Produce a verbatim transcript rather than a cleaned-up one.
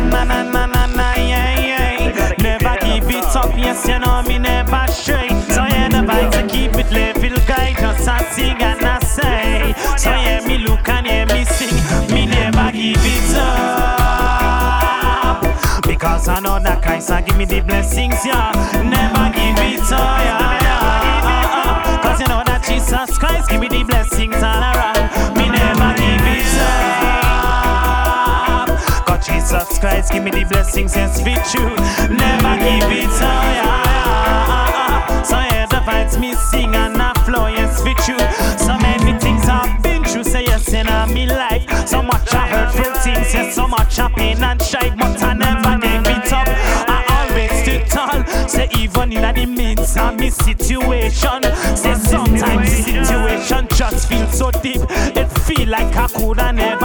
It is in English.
na na na na na, yeah, yeah. Never give it up, yes, you know me never stray. So yeah, the vibes to keep it level, guide us I sing and I say. So yeah, me look and yeah, me sing, me never give it up. Because I know that Christ give me the blessings, yeah. Never give it up, yeah, yeah. Cause you know that Jesus Christ give me the blessings all around. Me never give it up. Cause Jesus Christ give me the blessings, yes, be true. Never give it up, yeah, yeah. So yeah, the vibes me sing and I flow, yes, be true. So many things I've been through, say yes, in me life. So much I hurtful things, yes, so much I pain and strife, but I never gave it up. I always stood tall. Say even in the midst of me situation, say sometimes the situation just feels so deep. It feel like I could have never